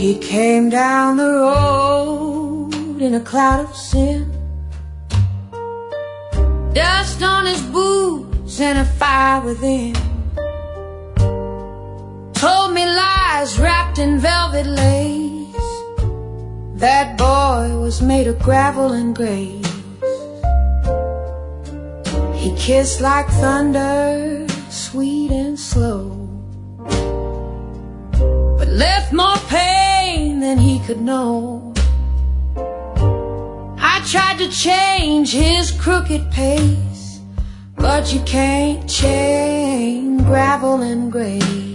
He came down the road in a cloud of sin, dust on his boots and a fire within. Told me lies wrapped in velvet lace. That boy was made of gravel and grace. He kissed like thunder, sweet and slow, but left more pain than he could know. I tried to change his crooked pace, but you can't chain gravel and grace.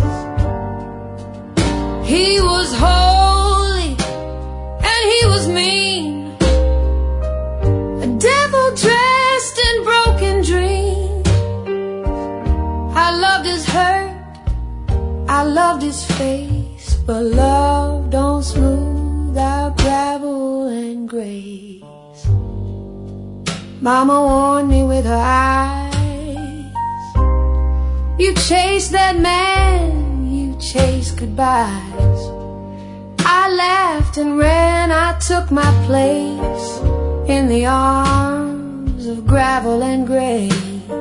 He was holy and he was mean, a devil dressed in broken dreams. I loved his hurt, I loved his face, but love don't smooth out gravel and grace. Mama warned me with her eyes, you chase that man, you chase goodbyes. I laughed and ran, I took my place in the arms of gravel and grace.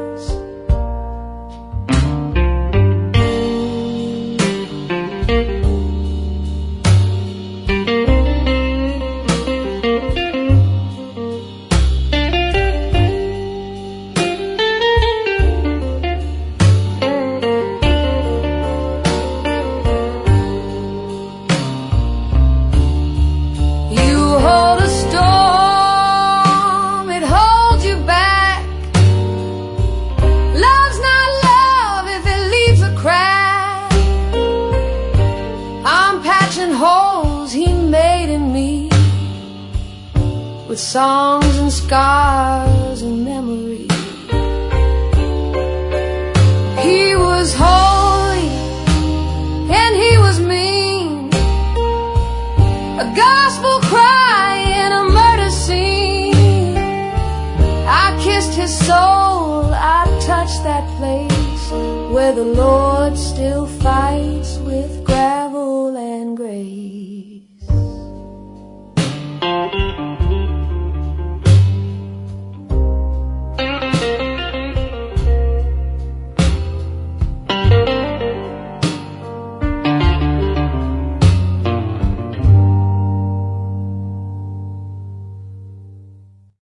Holes he made in me with songs and scars and memory. He was holy and he was mean, a gospel cry in a murder scene. I kissed his soul, I touched that place where the Lord still fights with gravel and grace.